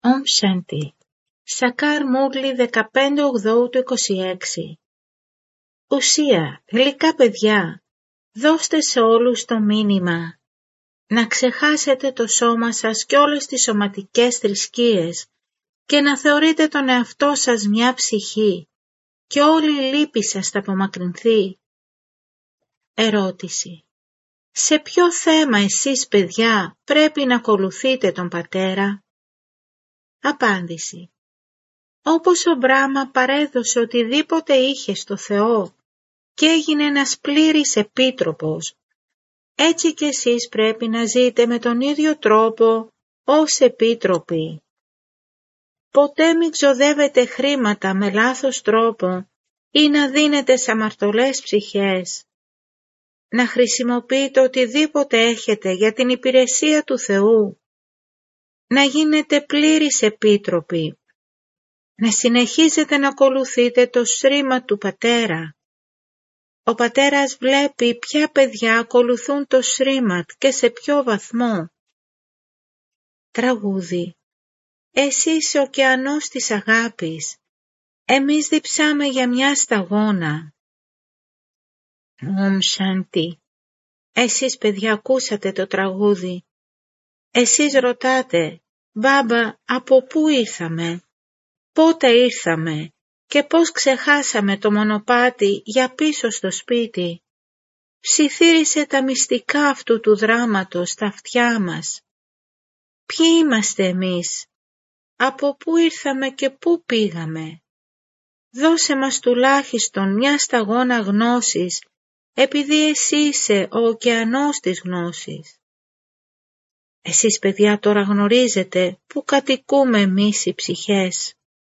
Om Shanti. Σακάρ Μούρλι 15/8/26. Ουσία, γλυκά παιδιά, δώστε σε όλους το μήνυμα. Να ξεχάσετε το σώμα σας και όλες τις σωματικές θρησκείες και να θεωρείτε τον εαυτό σας μια ψυχή και όλη η λύπη σας θα απομακρυνθεί. Ερώτηση. Σε ποιο θέμα εσείς παιδιά πρέπει να ακολουθείτε τον πατέρα? Απάντηση. Όπως ο Μπράχμα παρέδωσε οτιδήποτε είχε στο Θεό και έγινε ένας πλήρης επίτροπος, έτσι και εσείς πρέπει να ζείτε με τον ίδιο τρόπο ως επίτροποι. Ποτέ μην ξοδεύετε χρήματα με λάθος τρόπο ή να δίνετε σε αμαρτωλές ψυχές. Να χρησιμοποιείτε οτιδήποτε έχετε για την υπηρεσία του Θεού. Να γίνετε πλήρης επίτροποι. Να συνεχίζετε να ακολουθείτε το σρίμα του πατέρα. Ο πατέρας βλέπει ποια παιδιά ακολουθούν το σρίματ και σε ποιο βαθμό. Τραγούδι. Εσύ είσαι ο ωκεανός της αγάπης. Εμείς διψάμε για μια σταγόνα. Om Shanti. Εσείς παιδιά ακούσατε το τραγούδι. Εσείς ρωτάτε, μπάμπα, από πού ήρθαμε? Πότε ήρθαμε και πώς ξεχάσαμε το μονοπάτι για πίσω στο σπίτι? Ψιθύρισε τα μυστικά αυτού του δράματος στα αυτιά μας. Ποιοι είμαστε εμείς? Από πού ήρθαμε και πού πήγαμε? Δώσε μας τουλάχιστον μια σταγόνα γνώσης, επειδή εσύ είσαι ο ωκεανός της γνώσης. Εσείς παιδιά τώρα γνωρίζετε πού κατοικούμε εμείς οι ψυχές.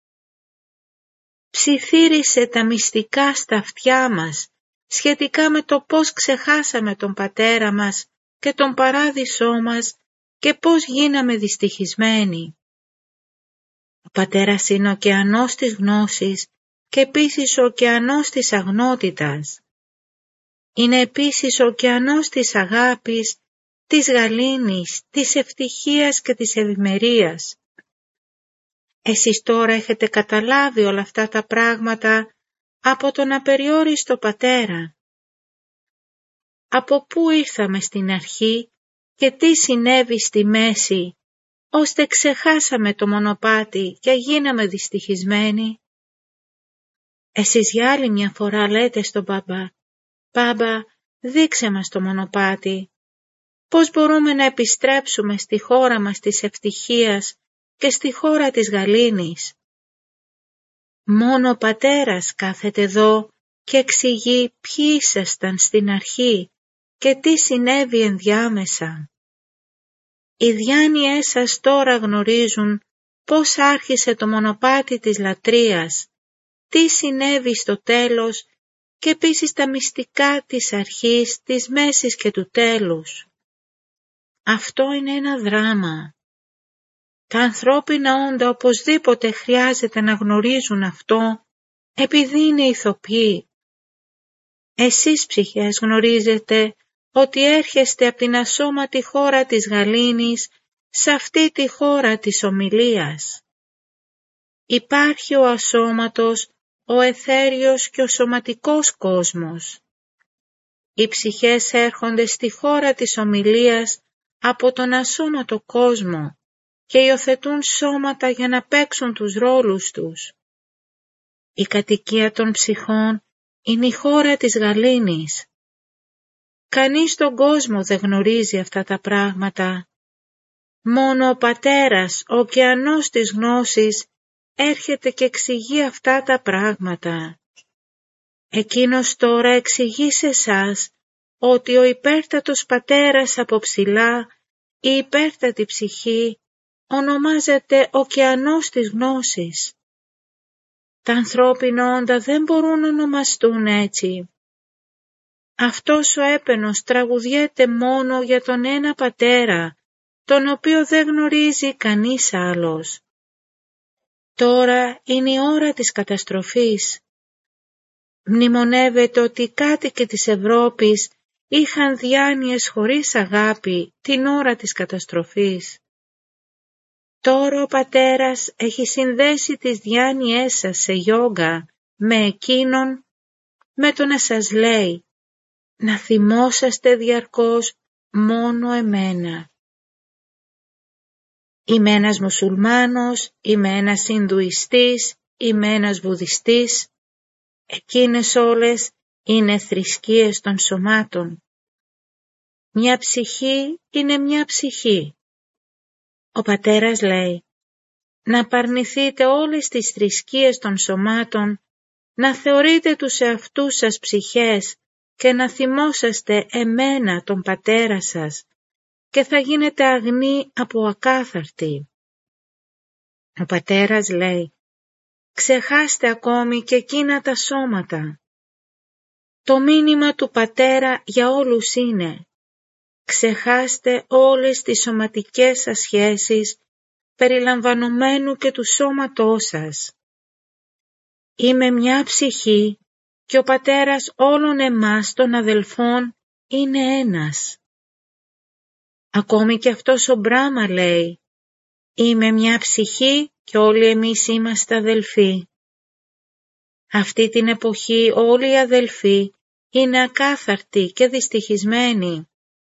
Ψιθύρισε τα μυστικά στα αυτιά μας σχετικά με το πώς ξεχάσαμε τον πατέρα μας και τον παράδεισό μας και πώς γίναμε δυστυχισμένοι. Ο πατέρας είναι ο ωκεανός της γνώσης και επίσης ο ωκεανός της αγνότητας. Είναι επίσης ο ωκεανός της αγάπης, της γαλήνης, της ευτυχίας και της ευημερίας. Εσείς τώρα έχετε καταλάβει όλα αυτά τα πράγματα από τον απεριόριστο πατέρα. Από πού ήρθαμε στην αρχή και τι συνέβη στη μέση, ώστε ξεχάσαμε το μονοπάτι και γίναμε δυστυχισμένοι? Εσείς για άλλη μια φορά λέτε στον μπαμπά, «Μπαμπά, δείξε μας το μονοπάτι. Πώς μπορούμε να επιστρέψουμε στη χώρα μας της ευτυχίας και στη χώρα της γαλήνης?» Μόνο ο πατέρας κάθεται εδώ και εξηγεί ποιοι ήσασταν στην αρχή και τι συνέβη ενδιάμεσα. Οι διάνοιές σας τώρα γνωρίζουν πώς άρχισε το μονοπάτι της λατρείας, τι συνέβη στο τέλος και επίσης τα μυστικά της αρχής, της μέσης και του τέλους. Αυτό είναι ένα δράμα. Τα ανθρώπινα όντα οπωσδήποτε χρειάζεται να γνωρίζουν αυτό, επειδή είναι ηθοποιοί. Εσείς ψυχές γνωρίζετε ότι έρχεστε από την ασώματη χώρα της γαλήνης σε αυτή τη χώρα της ομιλίας. Υπάρχει ο ασώματος, ο αιθέριος και ο σωματικός κόσμος. Οι ψυχές έρχονται στη χώρα της ομιλίας από τον ασώματο κόσμο και υιοθετούν σώματα για να παίξουν τους ρόλους τους. Η κατοικία των ψυχών είναι η χώρα της γαλήνης. Κανείς στον κόσμο δεν γνωρίζει αυτά τα πράγματα. Μόνο ο πατέρας, ο ωκεανός της γνώσης, έρχεται και εξηγεί αυτά τα πράγματα. Εκείνος τώρα εξηγεί σε εσάς ότι ο υπέρτατος πατέρας από ψηλά, η υπέρτατη ψυχή, ονομάζεται ωκεανός της γνώσης. Τα ανθρώπινα όντα δεν μπορούν να ονομαστούν έτσι. Αυτός ο έπαινος τραγουδιέται μόνο για τον ένα πατέρα, τον οποίο δεν γνωρίζει κανείς άλλος. Τώρα είναι η ώρα της καταστροφής. Μνημονεύεται ότι οι κάτοικοι της Ευρώπης είχαν διάνοιες χωρίς αγάπη την ώρα της καταστροφής. Τώρα ο πατέρας έχει συνδέσει τις διάνοιές σας σε γιόγκα με εκείνον, με το να σας λέει να θυμόσαστε διαρκώς μόνο εμένα. Είμαι ένας μουσουλμάνος, είμαι ένας Ινδουιστής, είμαι ένας Βουδιστής. Εκείνες όλες είναι θρησκείες των σωμάτων. Μια ψυχή είναι μια ψυχή. Ο πατέρας λέει να απαρνηθείτε όλες τις θρησκείες των σωμάτων, να θεωρείτε τους εαυτούς σας ψυχές και να θυμόσαστε εμένα τον πατέρα σας και θα γίνετε αγνοί από ακάθαρτοι. Ο πατέρας λέει ξεχάστε ακόμη και εκείνα τα σώματα. Το μήνυμα του πατέρα για όλους είναι ξεχάστε όλες τις σωματικές σας σχέσεις περιλαμβανομένου και του σώματός σας. Είμαι μια ψυχή και ο πατέρας όλων εμάς των αδελφών είναι ένας. Ακόμη και αυτός ο Μπράμα λέει είμαι μια ψυχή και όλοι εμείς είμαστε αδελφοί. Αυτή την εποχή όλοι οι αδελφοί είναι ακάθαρτοι και δυστυχισμένοι.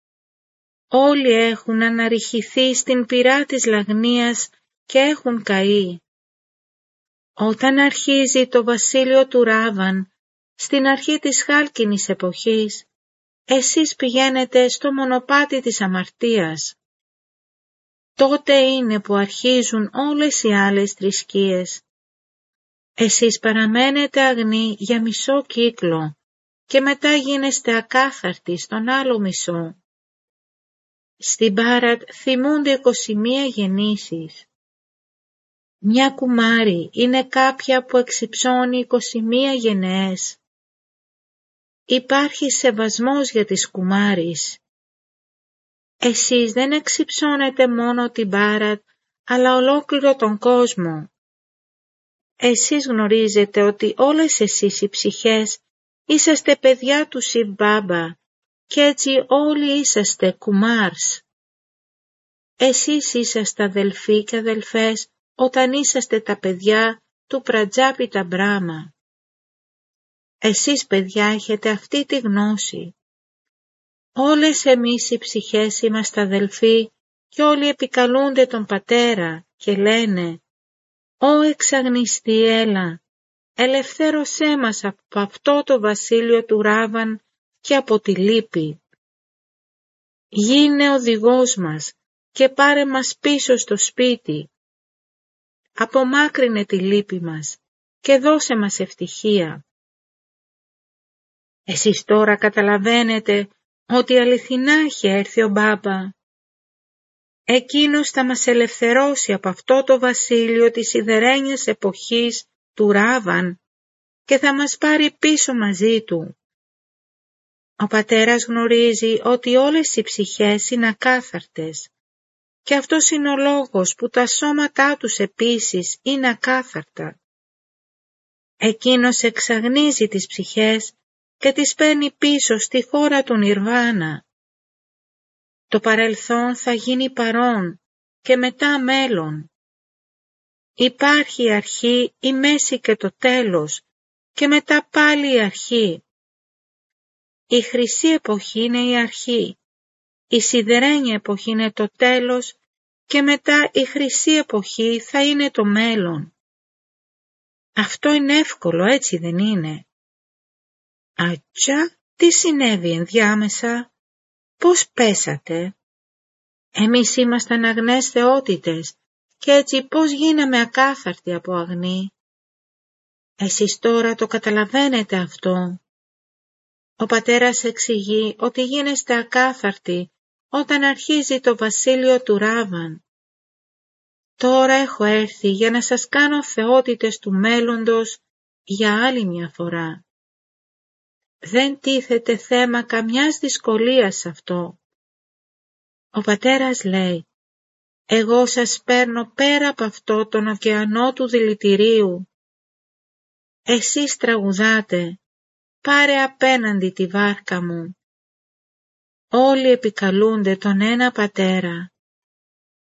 Όλοι έχουν αναρριχηθεί στην πυρά της λαγνίας και έχουν καεί. Όταν αρχίζει το βασίλειο του Ράβαν, στην αρχή της χάλκινης εποχής, εσείς πηγαίνετε στο μονοπάτι της αμαρτίας. Τότε είναι που αρχίζουν όλες οι άλλες θρησκείες. Εσείς παραμένετε αγνοί για μισό κύκλο και μετά γίνεστε ακάθαρτοι στον άλλο μισό. Στην Μπάρατ θυμούνται 21 γεννήσεις. Μια κουμάρι είναι κάποια που εξυψώνει 21 γενναίες. Υπάρχει σεβασμός για τις κουμάρις. Εσείς δεν εξυψώνετε μόνο την Μπάρατ, αλλά ολόκληρο τον κόσμο. Εσείς γνωρίζετε ότι όλες εσείς οι ψυχές είσαστε παιδιά του Σιβ Μπάμπα και έτσι όλοι είσαστε κουμάρς. Εσείς είσαστε αδελφοί και αδελφές όταν είσαστε τα παιδιά του Πρατζάπιτα Μπράμα. Εσείς παιδιά έχετε αυτή τη γνώση. Όλες εμείς οι ψυχές είμαστε αδελφοί και όλοι επικαλούνται τον πατέρα και λένε «Ω εξαγνιστή έλα, ελευθέρωσέ μας από αυτό το βασίλειο του Ράβαν και από τη λύπη. Γίνε οδηγός μας και πάρε μας πίσω στο σπίτι. Απομάκρυνε τη λύπη μας και δώσε μας ευτυχία». Εσείς τώρα καταλαβαίνετε ότι αληθινά έχει έρθει ο Μπάμπα. Εκείνος θα μας ελευθερώσει από αυτό το βασίλειο της σιδερένιας εποχής του Ράβαν και θα μας πάρει πίσω μαζί του. Ο πατέρας γνωρίζει ότι όλες οι ψυχές είναι ακάθαρτες και αυτός είναι ο λόγος που τα σώματά τους επίσης είναι ακάθαρτα. Εκείνος εξαγνίζει τις ψυχές και τις παίρνει πίσω στη χώρα του Νιρβάνα. Το παρελθόν θα γίνει παρόν και μετά μέλλον. Υπάρχει η αρχή, η μέση και το τέλος και μετά πάλι η αρχή. Η χρυσή εποχή είναι η αρχή, η σιδερένια εποχή είναι το τέλος και μετά η χρυσή εποχή θα είναι το μέλλον. Αυτό είναι εύκολο, έτσι δεν είναι? Ατσά, τι συνέβη ενδιάμεσα? Πώς πέσατε? Εμείς ήμασταν αγνές θεότητες και έτσι πώς γίναμε ακάθαρτοι από αγνοί? Εσείς τώρα το καταλαβαίνετε αυτό. Ο πατέρας εξηγεί ότι γίνεστε ακάθαρτοι όταν αρχίζει το βασίλειο του Ράβαν. Τώρα έχω έρθει για να σας κάνω θεότητες του μέλλοντος για άλλη μια φορά. Δεν τίθεται θέμα καμιάς δυσκολίας σε αυτό. Ο πατέρας λέει, εγώ σας παίρνω πέρα από αυτό τον ωκεανό του δηλητηρίου. Εσείς τραγουδάτε, πάρε απέναντι τη βάρκα μου. Όλοι επικαλούνται τον ένα πατέρα.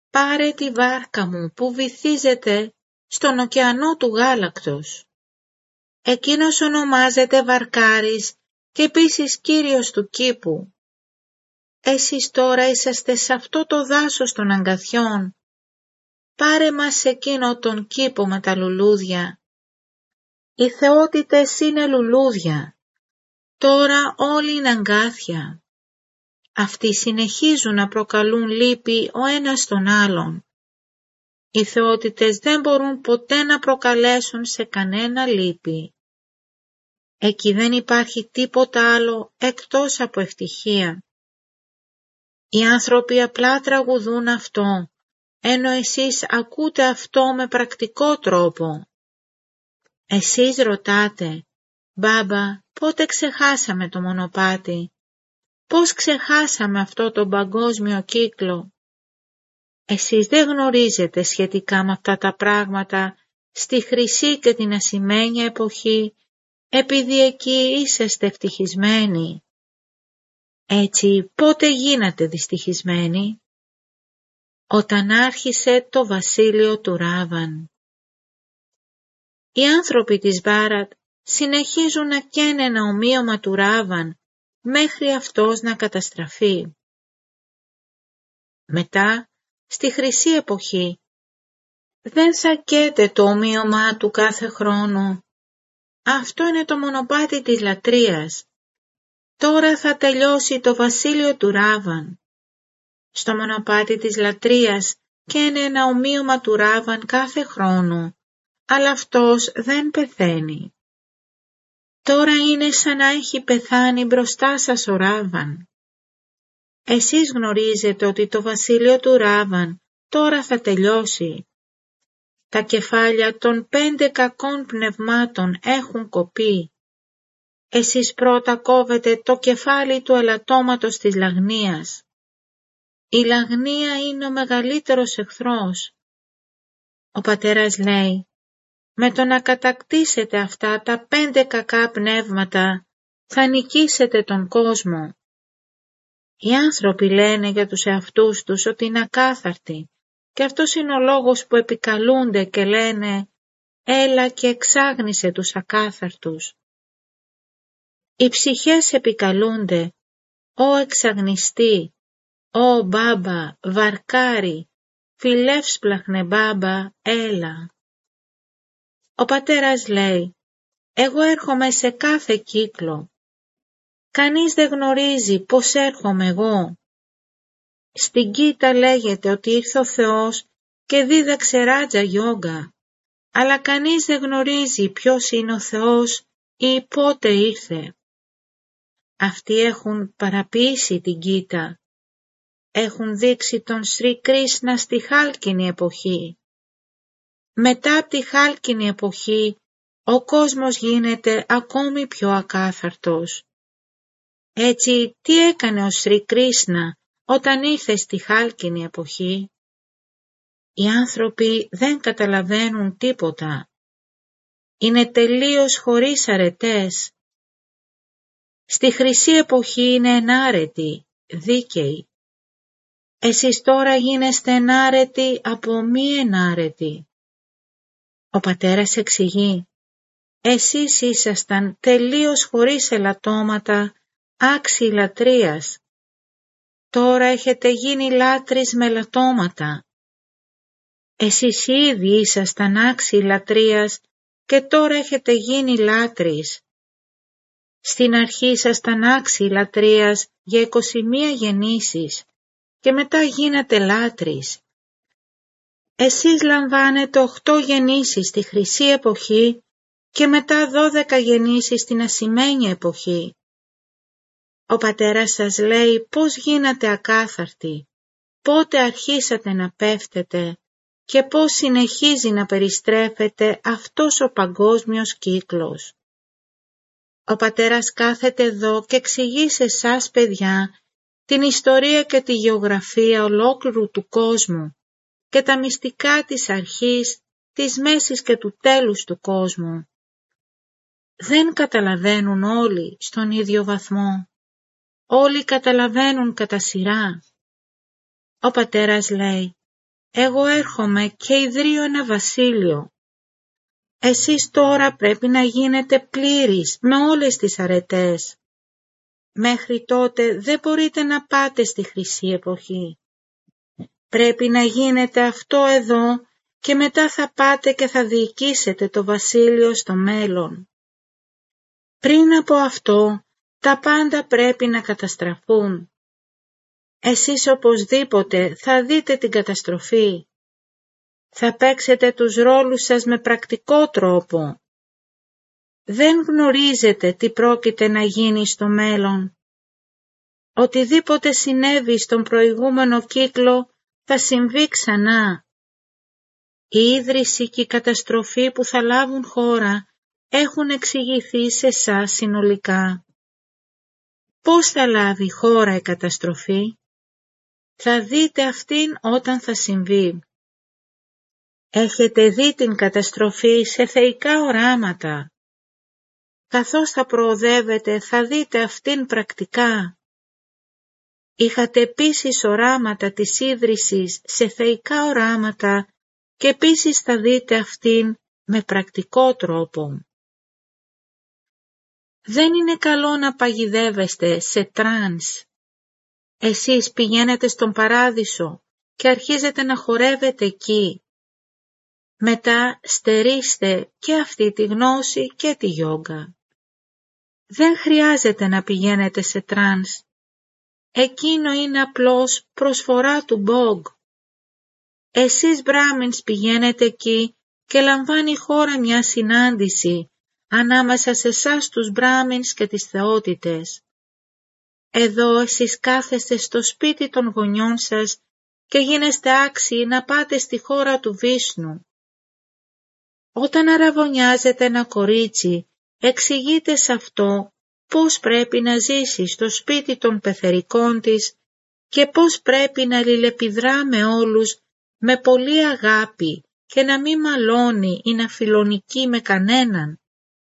πάρε τη βάρκα μου που βυθίζεται στον ωκεανό του γάλακτος. Εκείνος ονομάζεται βαρκάρης και επίσης κύριος του κήπου. Εσείς τώρα είσαστε σε αυτό το δάσος των αγκαθιών. Πάρε μας σε εκείνο τον κήπο με τα λουλούδια. Οι θεότητες είναι λουλούδια. Τώρα όλοι είναι αγκάθια. Αυτοί συνεχίζουν να προκαλούν λύπη ο ένας τον άλλον. Οι θεότητες δεν μπορούν ποτέ να προκαλέσουν σε κανένα λύπη. Εκεί δεν υπάρχει τίποτα άλλο εκτός από ευτυχία. Οι άνθρωποι απλά τραγουδούν αυτό, ενώ εσείς ακούτε αυτό με πρακτικό τρόπο. Εσείς ρωτάτε, «Μπάμπα, πότε ξεχάσαμε το μονοπάτι? Πώς ξεχάσαμε αυτό το παγκόσμιο κύκλο?» Εσείς δεν γνωρίζετε σχετικά με αυτά τα πράγματα στη χρυσή και την ασημένια εποχή, επειδή εκεί είσαστε ευτυχισμένοι. Έτσι, πότε γίνατε δυστυχισμένοι? Όταν άρχισε το βασίλειο του Ράβαν. Οι άνθρωποι της Μπάρατ συνεχίζουν να καίνε ένα ομοίωμα του Ράβαν μέχρι αυτός να καταστραφεί. Μετά, στη χρυσή εποχή, δεν θα καίτε το ομοίωμα του κάθε χρόνο. Αυτό είναι το μονοπάτι της λατρείας. Τώρα θα τελειώσει το βασίλειο του Ράβαν. Στο μονοπάτι της λατρείας καίνε ένα ομοίωμα του Ράβαν κάθε χρόνο, αλλά αυτός δεν πεθαίνει. Τώρα είναι σαν να έχει πεθάνει μπροστά σας ο Ράβαν. Εσείς γνωρίζετε ότι το βασίλειο του Ράβαν τώρα θα τελειώσει. Τα κεφάλια των 5 κακών πνευμάτων έχουν κοπεί. Εσείς πρώτα κόβετε το κεφάλι του ελαττώματος της λαγνίας. Η λαγνία είναι ο μεγαλύτερος εχθρός. Ο πατέρας λέει, με το να κατακτήσετε αυτά τα 5 κακά πνεύματα θα νικήσετε τον κόσμο. Οι άνθρωποι λένε για τους εαυτούς τους ότι είναι ακάθαρτοι και αυτός είναι ο λόγος που επικαλούνται και λένε «Έλα και εξάγνισε τους ακάθαρτους». Οι ψυχές επικαλούνται «Ω εξαγνιστή, ω μπάμπα, βαρκάρι, φιλεύσπλαχνε μπάμπα, έλα». Ο πατέρας λέει «Εγώ έρχομαι σε κάθε κύκλο. Κανείς δεν γνωρίζει πώς έρχομαι εγώ. Στην Γκίτα λέγεται ότι ήρθε ο Θεός και δίδαξε ράτζα γιόγκα, αλλά κανείς δεν γνωρίζει ποιος είναι ο Θεός ή πότε ήρθε. Αυτοί έχουν παραποιήσει την Γκίτα. Έχουν δείξει τον Σρι Κρίσνα στη χάλκινη εποχή. Μετά από τη χάλκινη εποχή, ο κόσμος γίνεται ακόμη πιο ακάθαρτος. Έτσι, τι έκανε ο Σρι Κρίσνα όταν ήρθε στη χάλκινη εποχή? Οι άνθρωποι δεν καταλαβαίνουν τίποτα. Είναι τελείως χωρίς αρετές. Στη χρυσή εποχή είναι ενάρετοι, δίκαιοι. Εσείς τώρα γίνεστε ενάρετοι από μη ενάρετοι. Ο πατέρας εξηγεί, εσείς ήσασταν τελείως χωρίς ελαττώματα, άξιοι λατρείας. Τώρα έχετε γίνει λάτρεις με ελαττώματα. Εσείς ήδη ήσασταν άξιοι λατρείας και τώρα έχετε γίνει λάτρεις. Στην αρχή ήσασταν άξιοι λατρείας για 21 γεννήσεις και μετά γίνατε λάτρεις. Εσείς λαμβάνετε 8 γεννήσεις στη χρυσή εποχή και μετά 12 γεννήσεις στην ασημένια εποχή. Ο πατέρας σας λέει πώς γίνατε ακάθαρτοι, πότε αρχίσατε να πέφτετε και πώς συνεχίζει να περιστρέφεται αυτός ο παγκόσμιος κύκλος. Ο πατέρας κάθεται εδώ και εξηγεί σε εσάς παιδιά την ιστορία και τη γεωγραφία ολόκληρου του κόσμου και τα μυστικά της αρχής, της μέσης και του τέλους του κόσμου. Δεν καταλαβαίνουν όλοι στον ίδιο βαθμό. Όλοι καταλαβαίνουν κατά σειρά. Ο πατέρας λέει, εγώ έρχομαι και ιδρύω ένα βασίλειο. Εσείς τώρα πρέπει να γίνετε πλήρεις με όλες τις αρετές. Μέχρι τότε δεν μπορείτε να πάτε στη Χρυσή Εποχή. Πρέπει να γίνετε αυτό εδώ και μετά θα πάτε και θα διοικήσετε το βασίλειο στο μέλλον. Πριν από αυτό, τα πάντα πρέπει να καταστραφούν. Εσείς οπωσδήποτε θα δείτε την καταστροφή. Θα παίξετε τους ρόλους σας με πρακτικό τρόπο. Δεν γνωρίζετε τι πρόκειται να γίνει στο μέλλον. Οτιδήποτε συνέβη στον προηγούμενο κύκλο θα συμβεί ξανά. Η ίδρυση και η καταστροφή που θα λάβουν χώρα έχουν εξηγηθεί σε εσάς συνολικά. Πώς θα λάβει η χώρα η καταστροφή? Θα δείτε αυτήν όταν θα συμβεί. Έχετε δει την καταστροφή σε θεϊκά οράματα. Καθώς θα προοδεύετε θα δείτε αυτήν πρακτικά. Είχατε επίσης οράματα της ίδρυσης σε θεϊκά οράματα και επίσης θα δείτε αυτήν με πρακτικό τρόπο. Δεν είναι καλό να παγιδεύεστε σε τρανς. Εσείς πηγαίνετε στον παράδεισο και αρχίζετε να χορεύετε εκεί. Μετά στερείστε και αυτή τη γνώση και τη γιόγκα. Δεν χρειάζεται να πηγαίνετε σε τρανς. Εκείνο είναι απλώς προσφορά του Μπογ. Εσείς Μπράμινς πηγαίνετε εκεί και λαμβάνει χώρα μια συνάντηση ανάμεσα σε εσάς τους Μπράμινς και τις θεότητες. Εδώ εσείς κάθεστε στο σπίτι των γονιών σας και γίνεστε άξιοι να πάτε στη χώρα του Βίσνου. Όταν αραβωνιάζετε ένα κορίτσι, εξηγείτε σε αυτό πώς πρέπει να ζήσει στο σπίτι των πεθερικών της και πώς πρέπει να αλληλεπιδρά με όλους με πολλή αγάπη και να μην μαλώνει ή να φιλονικεί με κανέναν.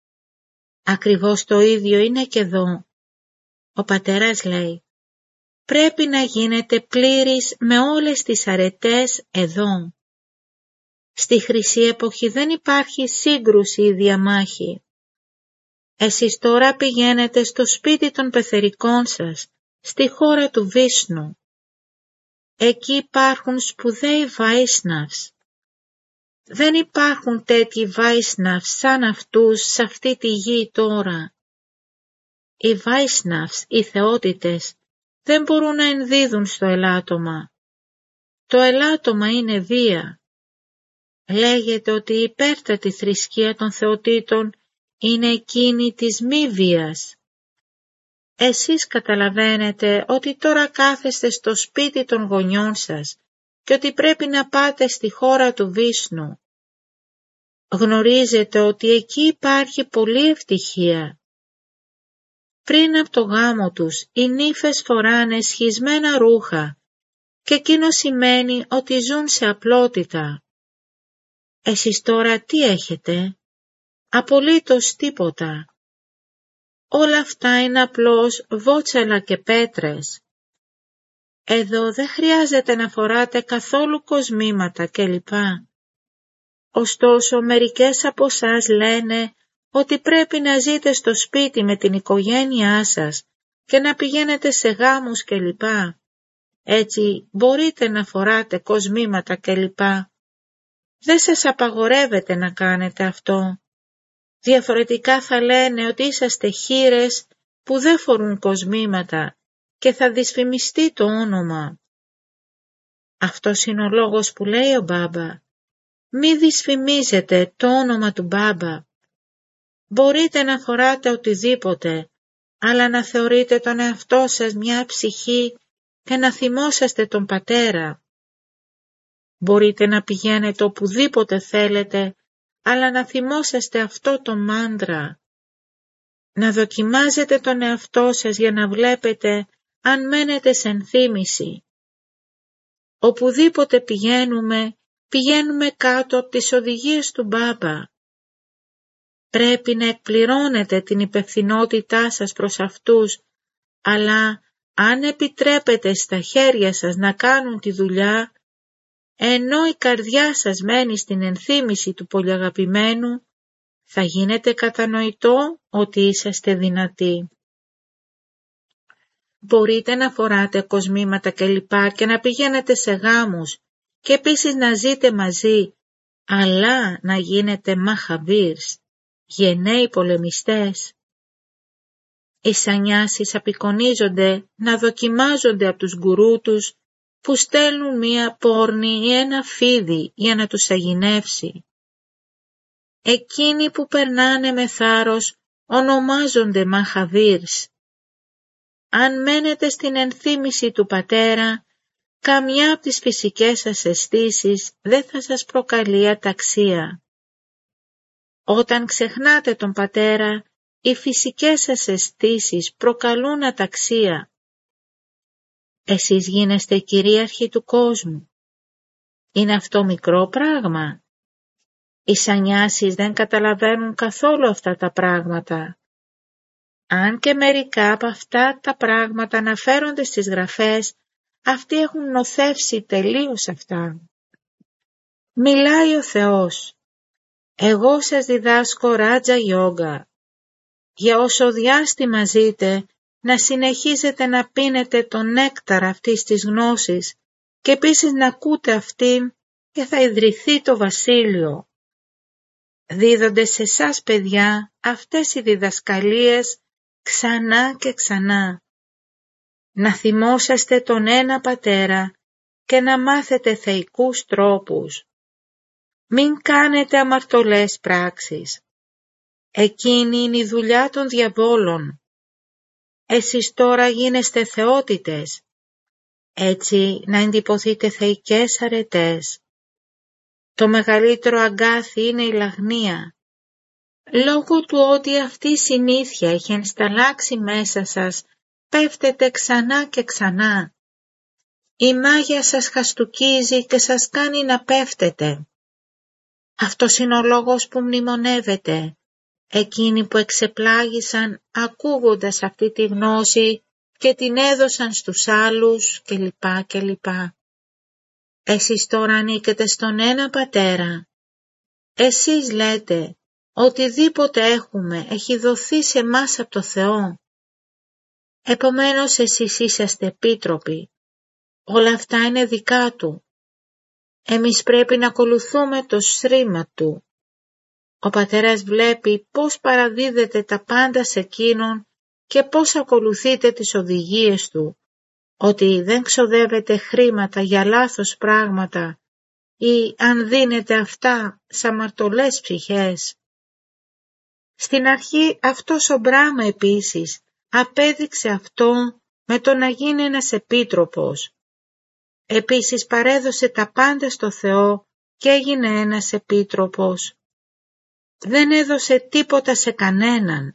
Ακριβώς το ίδιο είναι και εδώ. Ο πατέρας λέει, πρέπει να γίνετε πλήρης με όλες τις αρετές εδώ. Στη Χρυσή Εποχή δεν υπάρχει σύγκρουση ή διαμάχη. Εσείς τώρα πηγαίνετε στο σπίτι των πεθερικών σας, στη χώρα του Βίσνου. Εκεί υπάρχουν σπουδαίοι Βάισναβς. Δεν υπάρχουν τέτοιοι Βάισναβς σαν αυτούς σε αυτή τη γη τώρα. Οι Βάισναβς, οι θεότητες, δεν μπορούν να ενδίδουν στο ελάττωμα. Το ελάττωμα είναι βία. Λέγεται ότι η υπέρτατη θρησκεία των θεοτήτων είναι εκείνη της μη βίας. Εσείς καταλαβαίνετε ότι τώρα κάθεστε στο σπίτι των γονιών σας και ότι πρέπει να πάτε στη χώρα του Βίσνου. Γνωρίζετε ότι εκεί υπάρχει πολλή ευτυχία. Πριν από το γάμο τους, οι νύφες φοράνε σχισμένα ρούχα και εκείνο σημαίνει ότι ζουν σε απλότητα. Εσείς τώρα τι έχετε? Απολύτως τίποτα. Όλα αυτά είναι απλώς βότσαλα και πέτρες. Εδώ δεν χρειάζεται να φοράτε καθόλου κοσμήματα κλπ. Ωστόσο μερικές από εσάς λένε ότι πρέπει να ζείτε στο σπίτι με την οικογένειά σας και να πηγαίνετε σε γάμους κλπ. Έτσι μπορείτε να φοράτε κοσμήματα κλπ. Δεν σας απαγορεύεται να κάνετε αυτό. Διαφορετικά θα λένε ότι είσαστε χήρες που δεν φορούν κοσμήματα και θα δυσφημιστεί το όνομα. Αυτός είναι ο λόγος που λέει ο Μπάμπα. Μη δυσφημίζετε το όνομα του Μπάμπα. Μπορείτε να φοράτε οτιδήποτε, αλλά να θεωρείτε τον εαυτό σας μια ψυχή και να θυμόσαστε τον Πατέρα. Μπορείτε να πηγαίνετε οπουδήποτε θέλετε, αλλά να θυμόσαστε αυτό το μάντρα. Να δοκιμάζετε τον εαυτό σας για να βλέπετε αν μένετε σε ενθύμηση. Οπουδήποτε πηγαίνουμε κάτω από τις οδηγίες του Μπάμπα. Πρέπει να εκπληρώνετε την υπευθυνότητά σας προς αυτούς, αλλά αν επιτρέπετε στα χέρια σας να κάνουν τη δουλειά, ενώ η καρδιά σας μένει στην ενθύμηση του πολυαγαπημένου, θα γίνεται κατανοητό ότι είσαστε δυνατοί. Μπορείτε να φοράτε κοσμήματα κλπ. Και να πηγαίνετε σε γάμους και επίσης να ζείτε μαζί, αλλά να γίνετε μαχαβίρς, γενναίοι πολεμιστές. Οι σανιάσεις απεικονίζονται να δοκιμάζονται από τους γκουρού τους που στέλνουν μία πόρνη ή ένα φίδι για να τους αγινεύσει. Εκείνοι που περνάνε με θάρρος ονομάζονται μαχαβίρς. Αν μένετε στην ενθύμηση του Πατέρα, καμιά από τις φυσικές σας αισθήσεις δεν θα σας προκαλεί αταξία. Όταν ξεχνάτε τον Πατέρα, οι φυσικές σας αισθήσεις προκαλούν αταξία. Εσείς γίνεστε κυρίαρχοι του κόσμου. Είναι αυτό μικρό πράγμα? Οι σανιάσεις δεν καταλαβαίνουν καθόλου αυτά τα πράγματα. Αν και μερικά από αυτά τα πράγματα αναφέρονται στις γραφές, αυτοί έχουν νοθεύσει τελείως αυτά. Μιλάει ο Θεός. Εγώ σας διδάσκω Ράτζα Γιόγκα. Για όσο διάστημα ζείτε, να συνεχίζετε να πίνετε τον νέκταρ αυτής της γνώσης και επίσης να ακούτε αυτήν και θα ιδρυθεί το βασίλειο. Δίδονται σε εσάς παιδιά αυτές οι διδασκαλίες ξανά και ξανά. Να θυμόσαστε τον ένα Πατέρα και να μάθετε θεϊκούς τρόπους. Μην κάνετε αμαρτωλές πράξεις. Εκείνη είναι η δουλειά των διαβόλων. Εσείς τώρα γίνεστε θεότητες, έτσι να εντυπωθείτε θεϊκές αρετές. Το μεγαλύτερο αγκάθι είναι η λαγνία. Λόγω του ότι αυτή η συνήθεια έχει ενσταλλάξει μέσα σας, πέφτετε ξανά και ξανά. Η μάγια σας χαστουκίζει και σας κάνει να πέφτετε. Αυτός είναι ο λόγος που μνημονεύετε. Εκείνοι που εξεπλάγησαν ακούγοντας αυτή τη γνώση και την έδωσαν στους άλλους κλπ. Εσείς τώρα ανήκετε στον ένα Πατέρα. Εσείς λέτε, οτιδήποτε έχουμε έχει δοθεί σε μας από το Θεό. Επομένως εσείς είσαστε επίτροποι. Όλα αυτά είναι δικά Του. Εμείς πρέπει να ακολουθούμε το σρήμα Του. Ο Πατέρας βλέπει πώς παραδίδετε τα πάντα σε Εκείνον και πώς ακολουθείτε τις οδηγίες Του, ότι δεν ξοδεύετε χρήματα για λάθος πράγματα ή αν δίνετε αυτά σε αμαρτωλές ψυχές. Στην αρχή αυτός ο Μπράμα επίσης απέδειξε αυτό με το να γίνει ένας επίτροπος. Επίσης παρέδωσε τα πάντα στο Θεό και έγινε ένας επίτροπος. Δεν έδωσε τίποτα σε κανέναν.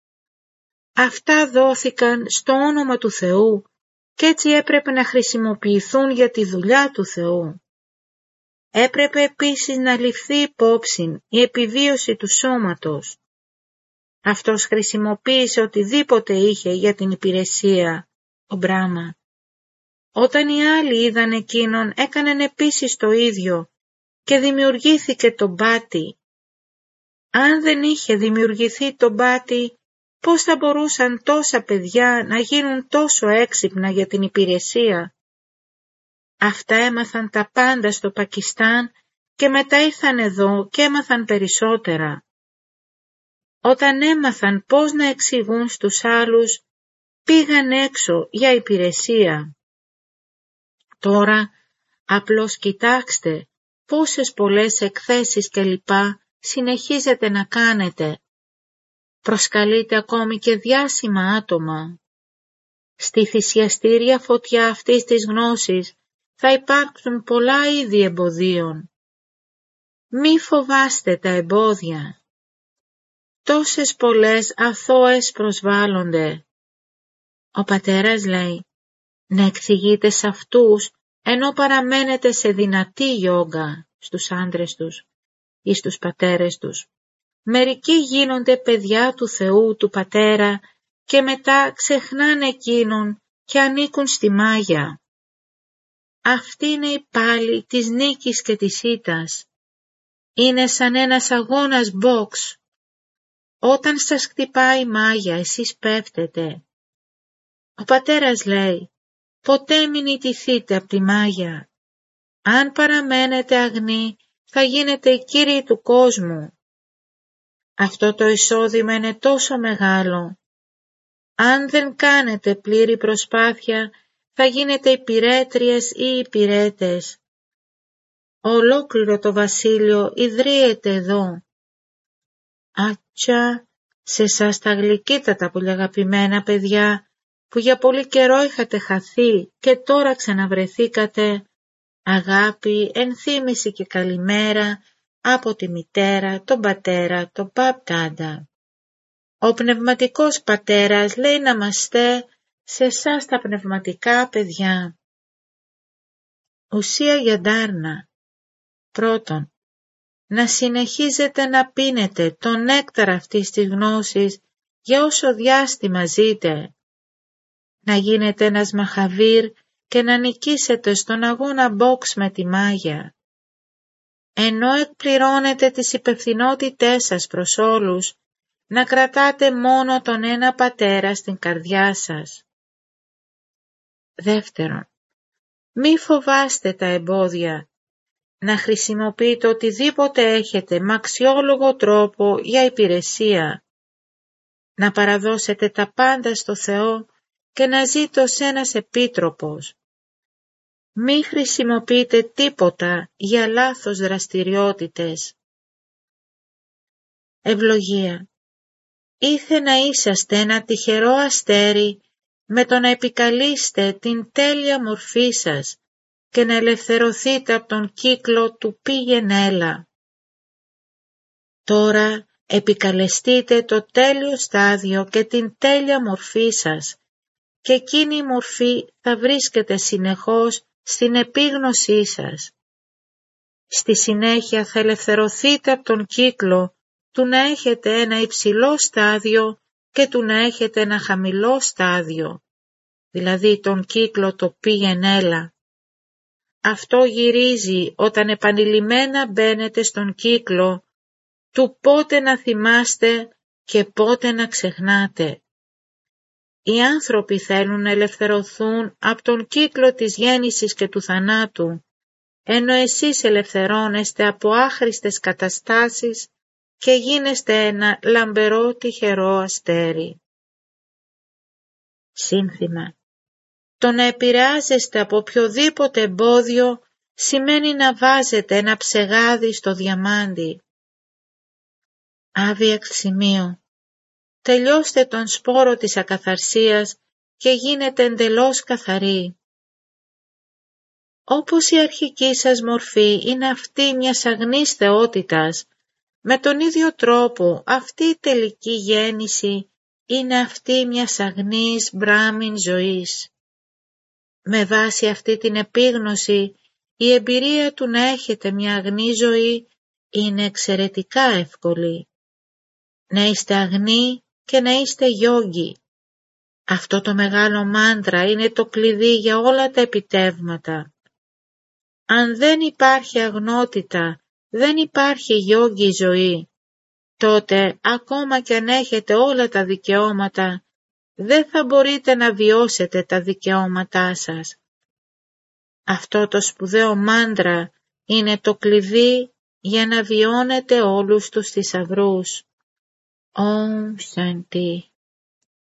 Αυτά δόθηκαν στο όνομα του Θεού και έτσι έπρεπε να χρησιμοποιηθούν για τη δουλειά του Θεού. Έπρεπε επίσης να ληφθεί υπόψη η επιβίωση του σώματος. Αυτός χρησιμοποίησε οτιδήποτε είχε για την υπηρεσία, ο Μπράμα. Όταν οι άλλοι είδαν εκείνον έκαναν επίσης το ίδιο και δημιουργήθηκε το μπάτι. Αν δεν είχε δημιουργηθεί το μπάτι, πώς θα μπορούσαν τόσα παιδιά να γίνουν τόσο έξυπνα για την υπηρεσία? Αυτά έμαθαν τα πάντα στο Πακιστάν και μετά ήρθαν εδώ και έμαθαν περισσότερα. Όταν έμαθαν πώς να εξηγούν στους άλλους, πήγαν έξω για υπηρεσία. Τώρα απλώς κοιτάξτε πόσες πολλές εκθέσεις κλπ. Συνεχίζετε να κάνετε. Προσκαλείτε ακόμη και διάσημα άτομα. Στη θυσιαστήρια φωτιά αυτής της γνώσης θα υπάρξουν πολλά είδη εμποδίων. Μη φοβάστε τα εμπόδια. Τόσες πολλές αθώες προσβάλλονται. Ο Πατέρας λέει, να εξηγείτε σε αυτούς ενώ παραμένετε σε δυνατή γιόγκα στους άντρες τους ή στους πατέρες τους. Μερικοί γίνονται παιδιά του Θεού, του Πατέρα και μετά ξεχνάνε εκείνον και ανήκουν στη μάγια. Αυτή είναι η πάλη της νίκης και της ήττας. Είναι σαν ένας αγώνας box. Όταν σας χτυπάει η μάγια, εσείς πέφτετε. Ο πατέρας λέει, ποτέ μην ιτηθείτε από τη μάγια. Αν παραμένετε αγνοί, θα γίνετε οι κύριοι του κόσμου. Αυτό το εισόδημα είναι τόσο μεγάλο. Αν δεν κάνετε πλήρη προσπάθεια, θα γίνετε υπηρέτριες ή υπηρέτες. Ολόκληρο το βασίλειο ιδρύεται εδώ. Άτσα, σε εσάς τα γλυκύτατα πολύ αγαπημένα παιδιά, που για πολύ καιρό είχατε χαθεί και τώρα ξαναβρεθήκατε, αγάπη, ενθύμηση και καλημέρα από τη μητέρα, τον πατέρα, τον παπ-τάντα. Ο πνευματικός πατέρας λέει να είμαστε σε εσάς τα πνευματικά παιδιά. Ουσία για ντάρνα. Πρώτον, να συνεχίζετε να πίνετε τον νέκταρ αυτής της γνώσης για όσο διάστημα ζείτε. Να γίνετε ένας μαχαβίρ και να νικήσετε στον αγώνα box με τη μάγια. Ενώ εκπληρώνετε τις υπευθυνότητές σας προς όλους, να κρατάτε μόνο τον ένα πατέρα στην καρδιά σας. Δεύτερον, μη φοβάστε τα εμπόδια. Να χρησιμοποιείτε οτιδήποτε έχετε με αξιόλογο τρόπο για υπηρεσία. Να παραδώσετε τα πάντα στο Θεό και να ζείτε ως ένας επίτροπος. Μη χρησιμοποιείτε τίποτα για λάθος δραστηριότητες. Ευλογία. Ήθε να είσαστε ένα τυχερό αστέρι με το να επικαλείστε την τέλεια μορφή σας και να ελευθερωθείτε από τον κύκλο του πήγαινε έλα. Τώρα επικαλεστείτε το τέλειο στάδιο και την τέλεια μορφή σας και εκείνη η μορφή θα βρίσκεται συνεχώς στην επίγνωσή σας. Στη συνέχεια θα ελευθερωθείτε από τον κύκλο του να έχετε ένα υψηλό στάδιο και του να έχετε ένα χαμηλό στάδιο, δηλαδή τον κύκλο το πήγαινε έλα. Αυτό γυρίζει όταν επανειλημμένα μπαίνετε στον κύκλο του πότε να θυμάστε και πότε να ξεχνάτε. Οι άνθρωποι θέλουν να ελευθερωθούν από τον κύκλο της γέννησης και του θανάτου, ενώ εσείς ελευθερώνεστε από άχρηστες καταστάσεις και γίνεστε ένα λαμπερό τυχερό αστέρι. Σύνθημα. Το να επηρεάζεστε από οποιοδήποτε εμπόδιο σημαίνει να βάζετε ένα ψεγάδι στο διαμάντι. Άβιακτ σημείο. Τελειώστε τον σπόρο της ακαθαρσίας και γίνετε εντελώς καθαροί. Όπως η αρχική σας μορφή είναι αυτή μιας αγνής θεότητας, με τον ίδιο τρόπο αυτή η τελική γέννηση είναι αυτή μιας αγνής μπράμιν ζωής. Με βάση αυτή την επίγνωση, η εμπειρία του να έχετε μια αγνή ζωή είναι εξαιρετικά εύκολη. Να είστε αγνοί και να είστε γιόγκοι. Αυτό το μεγάλο μάντρα είναι το κλειδί για όλα τα επιτεύγματα. Αν δεν υπάρχει αγνότητα, δεν υπάρχει γιόγκη ζωή. Τότε, ακόμα κι αν έχετε όλα τα δικαιώματα, δεν θα μπορείτε να βιώσετε τα δικαιώματά σας. Αυτό το σπουδαίο μάντρα είναι το κλειδί για να βιώνετε όλους τους θησαυρούς. Om Shanti.